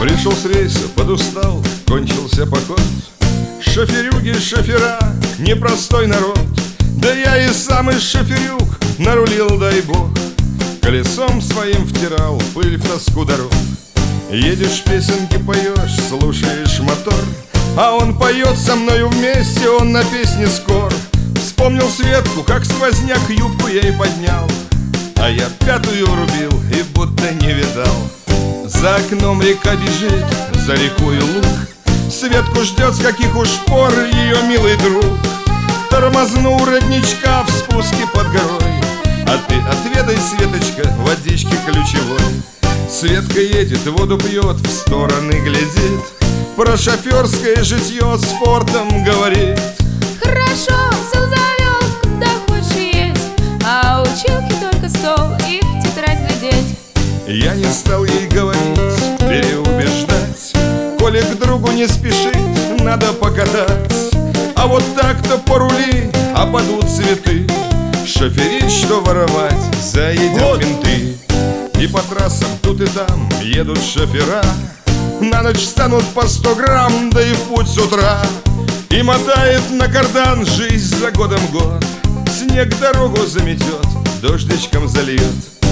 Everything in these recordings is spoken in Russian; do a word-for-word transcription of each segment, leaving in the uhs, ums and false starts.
Пришел с рейса, подустал, кончился поход. Шоферюги, шофера, непростой народ. Да я и сам из шоферюг нарулил, дай бог. Колесом своим втирал пыль в тоску дорог. Едешь, песенки поешь, слушаешь мотор, а он поет со мною вместе, он на песне скор. Вспомнил Светку, как сквозняк юбку ей поднял, а я пятую врубил и будто не видал. За окном река бежит, за рекою луг. Светку ждет, с каких уж пор ее милый друг. Тормознул родничка в спуске под горой, а ты отведай, Светочка, водички ключевой. Светка едет, воду пьет, в стороны глядит, про шоферское житье с фортом говорит. Хорошо, все завел, куда хочешь есть, а училки только стол и в тетрадь глядеть. Я не стал ей говорить, переубеждать, коли к другу не спешить, надо покатать. А вот так-то порули, опадут цветы, шоферить, что воровать, заедят вот менты. И по трассам тут и там едут шофера, на ночь станут по сто грамм, да и в путь с утра. И мотает на кардан жизнь за годом год, снег дорогу заметет, дождичком зальет.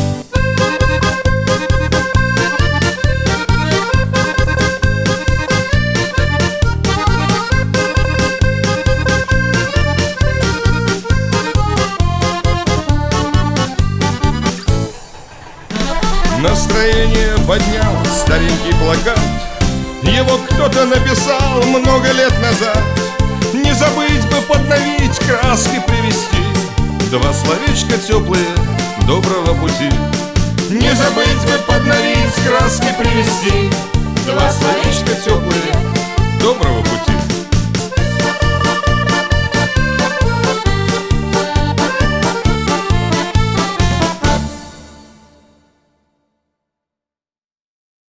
Настроение поднял старенький плакат, его кто-то написал много лет назад. Не забыть бы подновить, краски привезти, два словечка теплые доброго пути. Не забыть бы подновить, краски привезти, два словечка